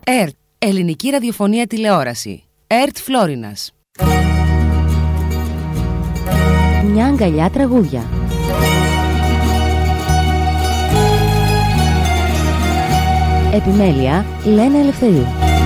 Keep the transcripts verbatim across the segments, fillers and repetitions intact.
ΕΡΤ, Ελληνική Ραδιοφωνία Τηλεόραση. ΕΡΤ Φλόρινας. Μια αγκαλιά τραγούδια. Επιμέλεια Λένα Ελευθερίου.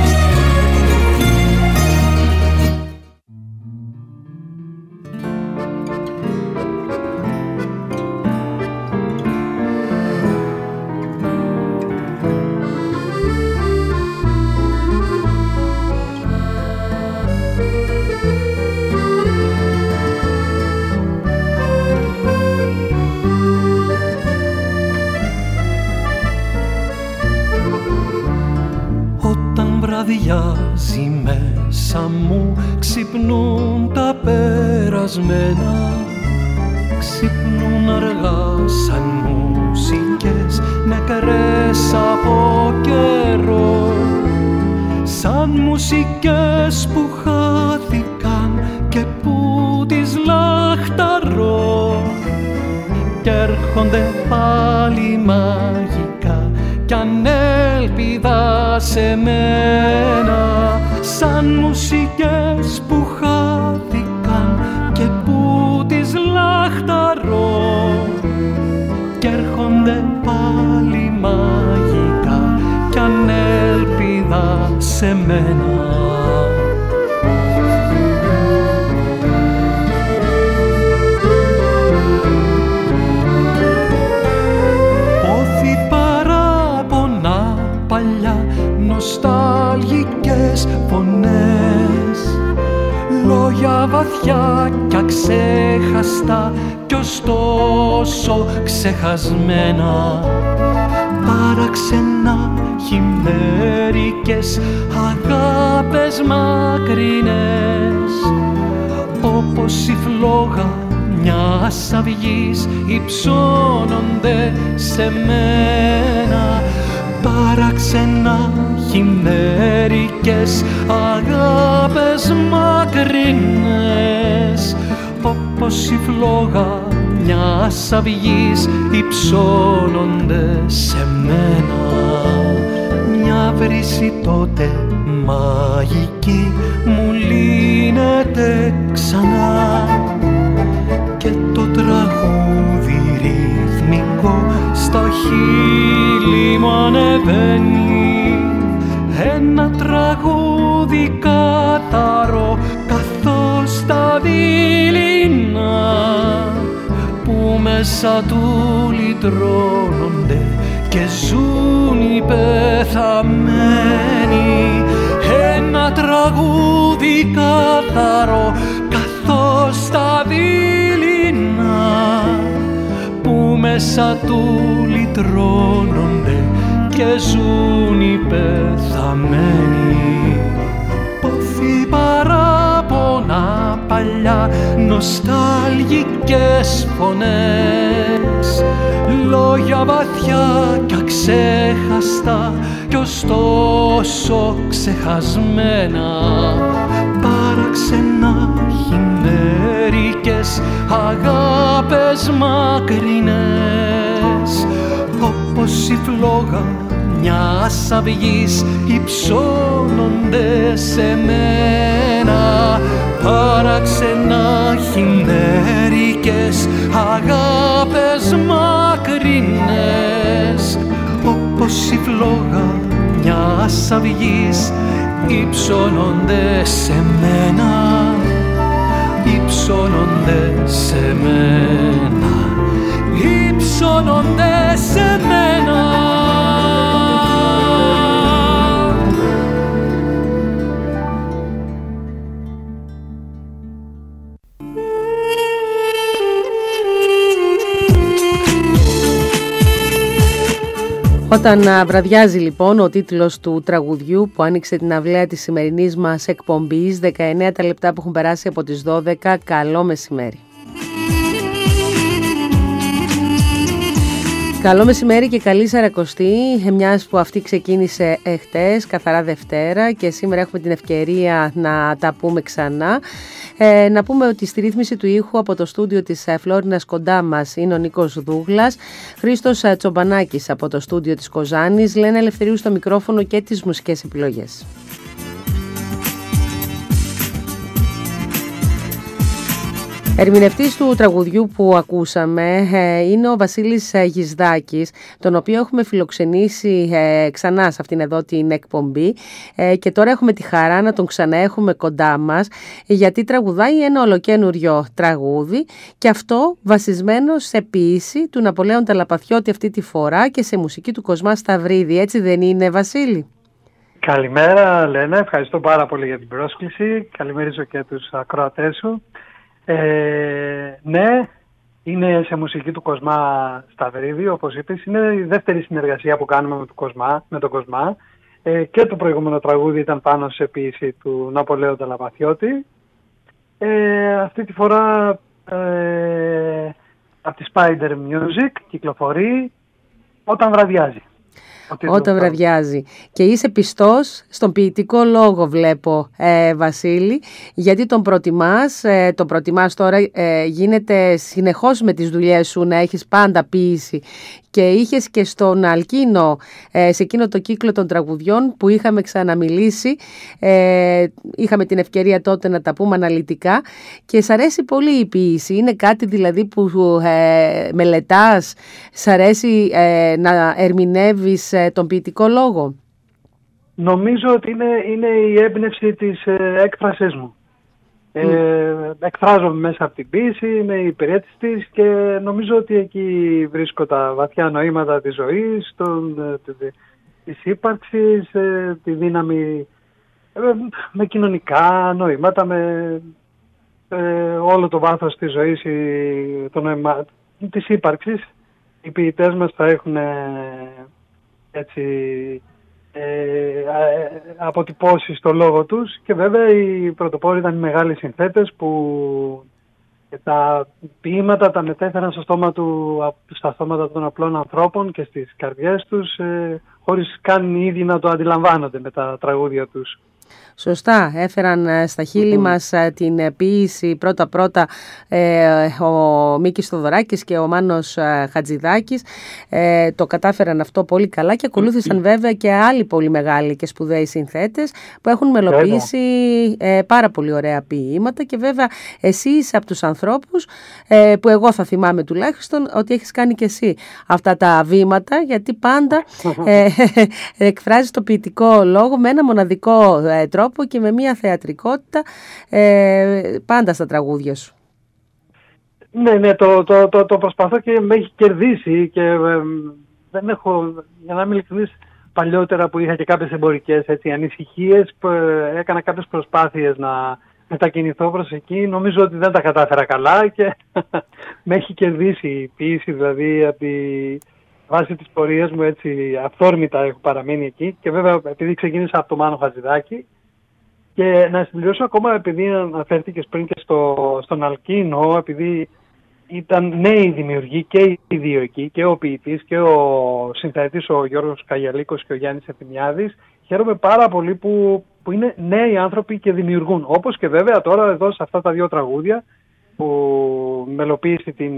Βραδιάζει μέσα μου, ξυπνούν τα περασμένα, ξυπνούν αργά σαν μουσικές νεκρές από καιρό, σαν μουσικές που χάθηκαν και που τις λαχταρώ, κι έρχονται πάλι μαγικά κι ανέλπιδα σε μένα, σαν μουσικές που χάθηκαν και που τις λαχταρώ, κι έρχονται πάλι μαγικά κι ανέλπιδα σε μένα. Νοσταλγικές φωνές, λόγια βαθιά κι αξέχαστα κι ωστόσο ξεχασμένα, παραξενά χειμέρικες αγάπες μακρινές, όπως η φλόγα μιας αυγής υψώνονται σε μένα, παραξενά χειμέρικες αγάπες μακρινές, όπως η φλόγα μιας αυγής υψώνονται σε μένα. Μια βρύση τότε μαγική μου λύνεται ξανά και το τραγούδι ρυθμικό στα χείλη μου ανεβαίνει, ένα τραγούδι καθαρό καθώς τα δειλινά που μέσα του λυτρώνονται και ζουν οι πεθαμένοι, ένα τραγούδι καθαρό καθώς τα δειλινά που μέσα του λυτρώνονται και ζουν οι πεθαμένοι. Πόθη παράπονα παλιά, νοσταλγικές φωνές, λόγια βαθιά κι αξέχαστα κι ωστόσο ξεχασμένα, παραξενά χειμέρικες αγάπες μακρινές, όπως η φλόγα μιας αυγής υψώνονται σε μένα, παραξενά χειμέρικες αγάπες μακρινές, όπως η φλόγα μιας αυγής υψώνονται σε μένα, υψώνονται σε μένα, υψώνονται σε μένα. Όταν βραδιάζει λοιπόν ο τίτλος του τραγουδιού που άνοιξε την αυλαία της σημερινής μας εκπομπής, δεκαεννέα τα λεπτά που έχουν περάσει από τις δώδεκα, καλό μεσημέρι. Καλό μεσημέρι και καλή Σαρακοστή, μιας που αυτή ξεκίνησε εχθές, καθαρά Δευτέρα, και σήμερα έχουμε την ευκαιρία να τα πούμε ξανά. Ε, να πούμε ότι στη ρύθμιση του ήχου από το στούντιο της Φλόρινας κοντά μας είναι ο Νίκος Δούγλας, Χρήστος Τσομπανάκης από το στούντιο της Κοζάνης, Λένα Ελευθερίου στο μικρόφωνο και τις μουσικές επιλογές. Ερμηνευτής του τραγουδιού που ακούσαμε είναι ο Βασίλης Γυσδάκης, τον οποίο έχουμε φιλοξενήσει ξανά σε αυτήν εδώ την εκπομπή και τώρα έχουμε τη χαρά να τον ξαναέχουμε κοντά μας, γιατί τραγουδάει ένα ολοκένουριο τραγούδι, και αυτό βασισμένο σε ποίηση του Ναπολέων Ταλαπαθιώτη αυτή τη φορά και σε μουσική του Κοσμά Σταυρίδη. Έτσι δεν είναι, Βασίλη? Καλημέρα, Λένα, ευχαριστώ πάρα πολύ για την πρόσκληση. Καλημερίζω και τους ακροατές σου. Ε, ναι, είναι σε μουσική του Κοσμά Σταυρίδη, όπως είπες. Είναι η δεύτερη συνεργασία που κάνουμε με, το Κοσμά, με τον Κοσμά. Ε, και το προηγούμενο τραγούδι ήταν πάνω σε ποίηση του Ναπολέου Ταλαπαθιώτη. Ε, αυτή τη φορά ε, από τη Spider Music κυκλοφορεί «Όταν βραδιάζει». Όταν βραδιάζει. Και είσαι πιστός στον ποιητικό λόγο, βλέπω, ε, Βασίλη, γιατί τον προτιμάς, ε, τον προτιμάς τώρα, ε, γίνεται συνεχώς με τις δουλειές σου να έχεις πάντα ποίηση, και είχες και στον Αλκίνο, ε, σε εκείνο το κύκλο των τραγουδιών που είχαμε ξαναμιλήσει, ε, είχαμε την ευκαιρία τότε να τα πούμε αναλυτικά, και σ' αρέσει πολύ η ποίηση. Είναι κάτι δηλαδή που ε, μελετάς, σ' αρέσει ε, να ερμηνεύεις ε, τον ποιητικό λόγο? Νομίζω ότι είναι, είναι η έμπνευση της ε, έκφρασής μου. Ε, mm. Εκφράζομαι μέσα από την ποίηση, είμαι υπηρέτης της, και νομίζω ότι εκεί βρίσκω τα βαθιά νοήματα της ζωής, των, της ύπαρξης, ε, τη δύναμη ε, με κοινωνικά νοήματα, με ε, όλο το βάθος της ζωής, το νοημα, της ύπαρξης. Οι ποιητές μας θα έχουν ε, έτσι Ε, αποτυπώσει στο λόγο τους, και βέβαια οι πρωτοπόροι ήταν οι μεγάλοι συνθέτες που τα ποίηματα τα μετέφεραν στο στόμα του, στα στόματα των απλών ανθρώπων και στις καρδιές τους, ε, χωρίς καν οι ίδιοι να το αντιλαμβάνονται με τα τραγούδια τους. Σωστά, έφεραν στα χείλη mm. μας την ποίηση πρώτα-πρώτα ε, ο Μίκης Θοδωράκης και ο Μάνος Χατζηδάκης. Ε, το κατάφεραν αυτό πολύ καλά, και ακολούθησαν mm. βέβαια και άλλοι πολύ μεγάλοι και σπουδαίοι συνθέτες που έχουν μελοποιήσει ε, πάρα πολύ ωραία ποίηματα, και βέβαια εσύ είσαι από τους ανθρώπους ε, που εγώ θα θυμάμαι τουλάχιστον ότι έχεις κάνει και εσύ αυτά τα βήματα, γιατί πάντα ε, εκφράζεις το ποιητικό λόγο με ένα μοναδικό ε, τρόπο και με μια θεατρικότητα ε, πάντα στα τραγούδια σου. Ναι, ναι, το, το, το, το προσπαθώ και με έχει κερδίσει, και ε, δεν έχω, για να είμαι ειλικρινής, παλιότερα που είχα και κάποιες εμπορικές έτσι, ανησυχίες, που ε, έκανα κάποιες προσπάθειες να μετακινηθώ προς εκεί. Νομίζω ότι δεν τα κατάφερα καλά και με έχει κερδίσει η ποίηση, δηλαδή από τη βάση της πορείας μου, έτσι αυθόρμητα έχω παραμείνει εκεί, και βέβαια επειδή ξεκίνησα από το Μάνο Χατζηδάκη. Και να συμπληρώσω ακόμα, επειδή αναφέρθηκες πριν και στο, στον Αλκίνο, επειδή ήταν νέοι δημιουργοί και οι δύο εκεί, και ο ποιητής και ο συνθέτης, ο Γιώργος Καγιαλίκος και ο Γιάννης Ευθυμιάδης, χαίρομαι πάρα πολύ που, που είναι νέοι άνθρωποι και δημιουργούν. Όπως και βέβαια τώρα εδώ σε αυτά τα δύο τραγούδια που μελοποίησε την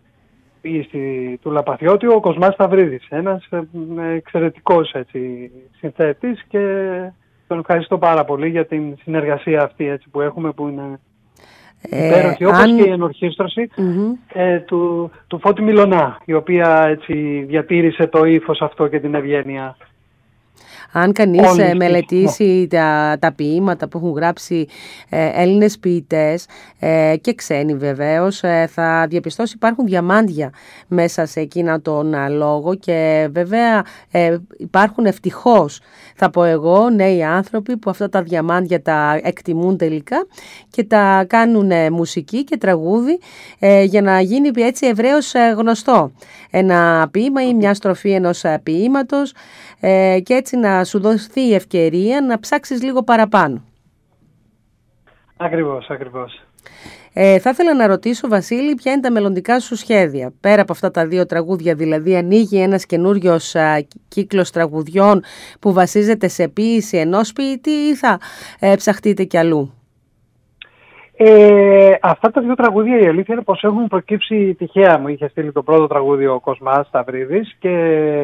ποίηση του Λαπαθιώτη ο Κοσμάς Σταυρίδης, ένας εξαιρετικός έτσι, συνθέτης, και τον ευχαριστώ πάρα πολύ για την συνεργασία αυτή έτσι, που έχουμε, που είναι ε, υπέροχη, όπως αν... και η ενορχήστρωση mm-hmm. ε, του, του Φώτη Μιλωνά, η οποία έτσι διατήρησε το ύφος αυτό και την ευγένεια. Αν κανείς ε, μελετήσει τα, τα ποίηματα που έχουν γράψει ε, Έλληνες ποιητές ε, και ξένοι βεβαίως, ε, θα διαπιστώσει υπάρχουν διαμάντια μέσα σε εκείνα τον α, λόγο, και βέβαια ε, υπάρχουν ευτυχώς, θα πω εγώ, νέοι άνθρωποι που αυτά τα διαμάντια τα εκτιμούν τελικά και τα κάνουν ε, μουσική και τραγούδι ε, για να γίνει έτσι ευρέως ε, γνωστό ένα ποίημα ή μια στροφή ενός ε, ποίηματος, ε, και έτσι να σου δοθεί η ευκαιρία να ψάξεις λίγο παραπάνω. Ακριβώς, ακριβώς. Ε, θα ήθελα να ρωτήσω, Βασίλη, ποια είναι τα μελλοντικά σου σχέδια. Πέρα από αυτά τα δύο τραγούδια, δηλαδή ανοίγει ένας καινούριος α, κύκλος τραγουδιών που βασίζεται σε ποίηση ενός ποιητή ή θα ε, ψαχτείτε κι αλλού? Ε, αυτά τα δύο τραγούδια, η αλήθεια είναι πως έχουν προκύψει τυχαία. Μου είχε στείλει το πρώτο τραγούδι ο Κοσμάς Σταυρίδης και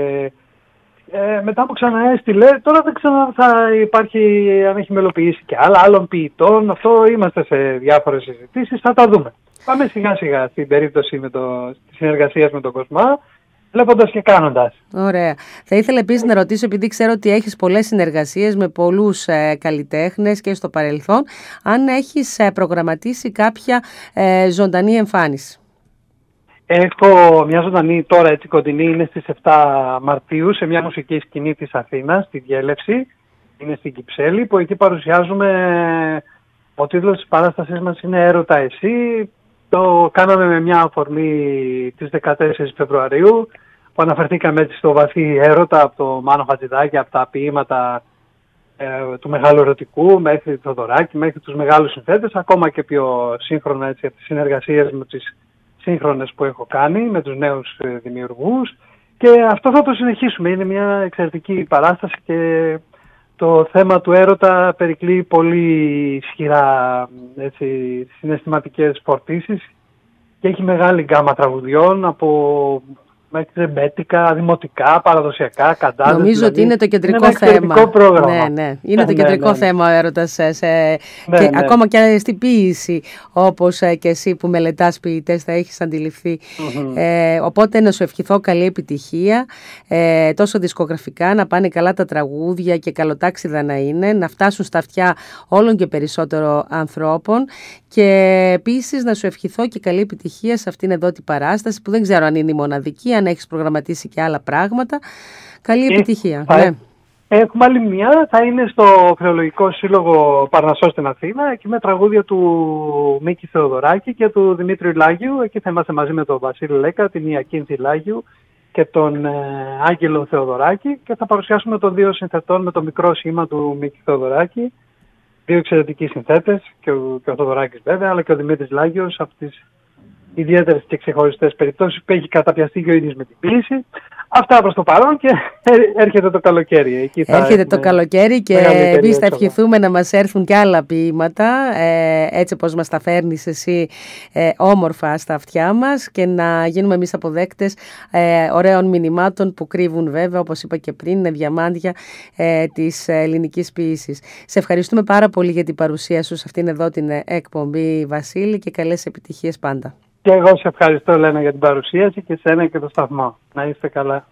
ε, μετά που ξαναέστειλε, τώρα δεν ξέρω θα υπάρχει, αν έχει μελοποιήσει και άλλα, άλλων ποιητών. Αυτό είμαστε σε διάφορες συζητήσεις, θα τα δούμε. Πάμε σιγά σιγά στην περίπτωση με το, της συνεργασίας με τον Κοσμά, βλέποντας και κάνοντας. Ωραία. Θα ήθελα επίσης να ρωτήσω, επειδή ξέρω ότι έχεις πολλές συνεργασίες με πολλούς ε, καλλιτέχνες και στο παρελθόν, αν έχεις ε, προγραμματίσει κάποια ε, ζωντανή εμφάνιση. Έχω μια ζωντανή τώρα έτσι κοντινή, είναι στις επτά Μαρτίου σε μια μουσική σκηνή της Αθήνας, στη Διέλευση, είναι στην Κυψέλη, που εκεί παρουσιάζουμε, ο τίτλος της παράστασής μας είναι «Έρωτα εσύ». Το κάναμε με μια αφορμή της δεκατέσσερις Φεβρουαρίου, που αναφερθήκαμε έτσι στο βαθύ έρωτα από το Μάνο Χατζηδάκη, από τα ποίηματα ε, του μεγάλου ερωτικού μέχρι το Θοδωράκη, μέχρι τους μεγάλους συνθέτες, ακόμα και πιο σύγχρονα έτσι, από τις συνεργασίες με τις σύγχρονες που έχω κάνει, με τους νέους ε, δημιουργούς, και αυτό θα το συνεχίσουμε. Είναι μια εξαιρετική παράσταση και το θέμα του έρωτα περικλεί πολύ ισχυρά έτσι, συναισθηματικές φορτίσεις και έχει μεγάλη γκάμα τραγουδιών από μέχρι ρεμπέτικα, δημοτικά, παραδοσιακά, καντάδες. Νομίζω δηλαδή, ότι είναι το κεντρικό είναι θέμα. Πρόγραμμα. Ναι, ναι. Είναι ναι, το κεντρικό ναι, ναι. θέμα ο έρωτας σε, σε, ναι, και ναι. ακόμα και στην ποίηση, όπως και εσύ που μελετάς ποιητές θα έχεις αντιληφθεί. Mm-hmm. Ε, οπότε να σου ευχηθώ καλή επιτυχία, ε, τόσο δισκογραφικά, να πάνε καλά τα τραγούδια και καλοτάξιδα να είναι, να φτάσουν στα αυτιά όλων και περισσότερο ανθρώπων, και επίσης να σου ευχηθώ και καλή επιτυχία σε αυτήν εδώ την παράσταση που δεν ξέρω αν είναι η μοναδική, αν έχεις προγραμματίσει και άλλα πράγματα. Καλή και επιτυχία. Θα... Ναι. Έχουμε άλλη μια, θα είναι στο Χρεολογικό Σύλλογο Παρνασσό στην Αθήνα, εκεί με τραγούδια του Μίκη Θεοδωράκη και του Δημήτριου Λάγιου. Εκεί θα είμαστε μαζί με τον Βασίλη Λέκα, την Ιακίνθη Λάγιου και τον ε, Άγγελο Θεοδωράκη, και θα παρουσιάσουμε των δύο συνθετών με το μικρό σήμα του Μίκη Θεοδωράκη. Δύο εξαιρετικοί συνθέτες, και ο, και ο Θοδωράκης βέβαια, αλλά και ο Δημήτρης Λάγιος, από τις ιδιαίτερες και ξεχωριστές περιπτώσεις που έχει καταπιαστεί και ο ίδιος με την ποίηση. Αυτά προς το παρόν, και έρχεται το καλοκαίρι. Εκεί θα έρχεται το καλοκαίρι και εμείς θα ευχηθούμε να μας έρθουν και άλλα ποίηματα, ε, έτσι όπως μας τα φέρνεις εσύ ε, όμορφα στα αυτιά μας, και να γίνουμε εμείς αποδέκτες ε, ωραίων μηνυμάτων που κρύβουν βέβαια, όπως είπα και πριν, είναι διαμάντια ε, της ελληνικής ποίησης. Σε ευχαριστούμε πάρα πολύ για την παρουσία σου σε αυτήν εδώ την εκπομπή, Βασίλη, και καλές επιτυχίες πάντα. Και εγώ σε ευχαριστώ, Λένα, για την παρουσίαση, και σένα και το σταθμό. Να είστε καλά.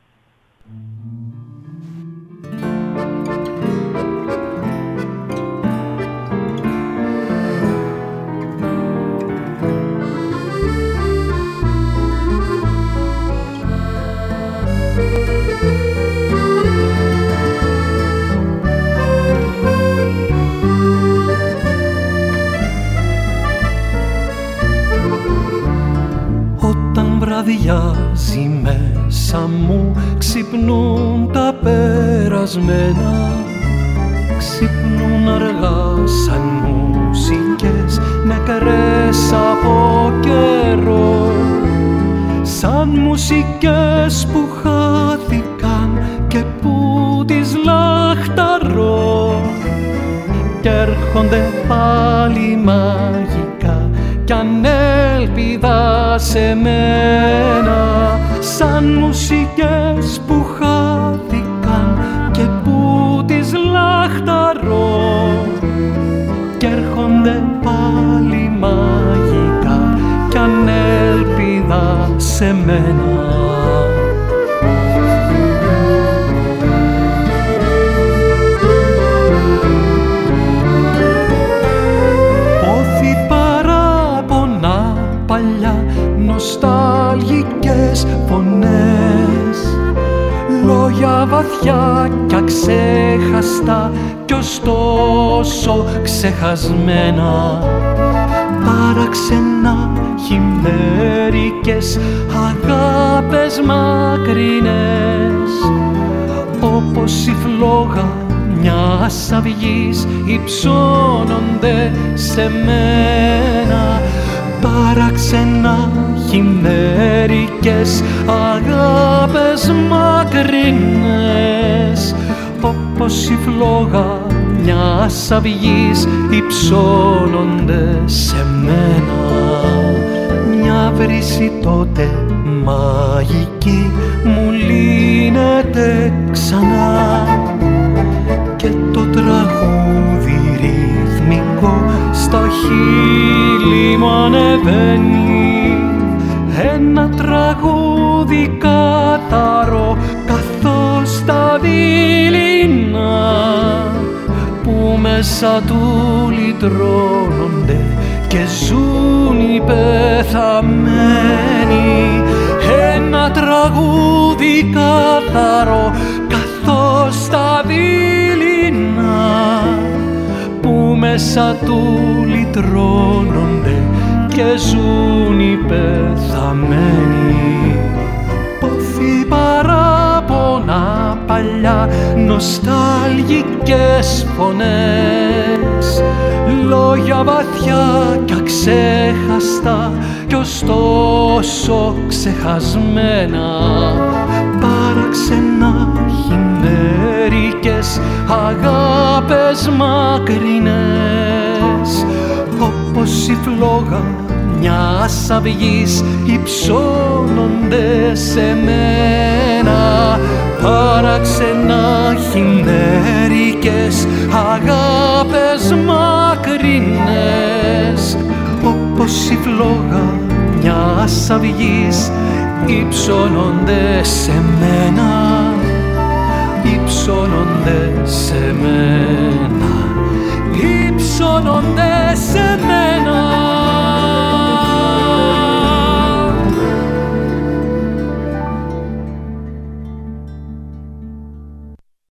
Βραδιάζει μέσα μου, ξυπνούν τα περασμένα, ξυπνούν αργά σαν μουσικές νεκρές από καιρό, σαν μουσικές που χάθηκαν και που τις λαχταρώ, κι έρχονται πάλι μαγικά κι ανέλπιδα σε μένα, σαν μουσικές που χάθηκαν και που τις λαχταρώ, κι έρχονται πάλι μαγικά κι ανέλπιδα σε μένα. Νοσταλγικές φωνές, λόγια βαθιά κι αξέχαστα κι ωστόσο ξεχασμένα, παραξενά χειμέρικες αγάπες μακρινές, όπως η φλόγα μιας αυγής υψώνονται σε μένα, παράξενα χειμέρικες αγάπες μακρινές, όπως η φλόγα μιας αυγής υψώνονται σε μένα. Μια βρύση τότε μαγική μου λύνεται ξανά και το τραγούδι ρυθμικό στα χείλη μου ανεβαίνει, ένα τραγούδι καθαρό καθώς τα δειλινά που μέσα του λυτρώνονται και ζουν οι πεθαμένοι, ένα τραγούδι καθαρό καθώς τα δειλινά που μέσα του λυτρώνονται και ζουν οι πεθαμένοι. Πόθη παράπονα παλιά, νοσταλγικές φωνές, λόγια βαθιά κι αξέχαστα κι ωστόσο ξεχασμένα, παράξενα χειμέρικες αγάπες μακρινές, όπως η φλόγα μιας αυγής υψώνονται σε μένα, παράξενα χειμέρικες αγάπες μακρινές, όπως η φλόγα μιας αυγής υψώνονται σε μένα, υψώνονται σε μένα, υψώνονται σε μένα.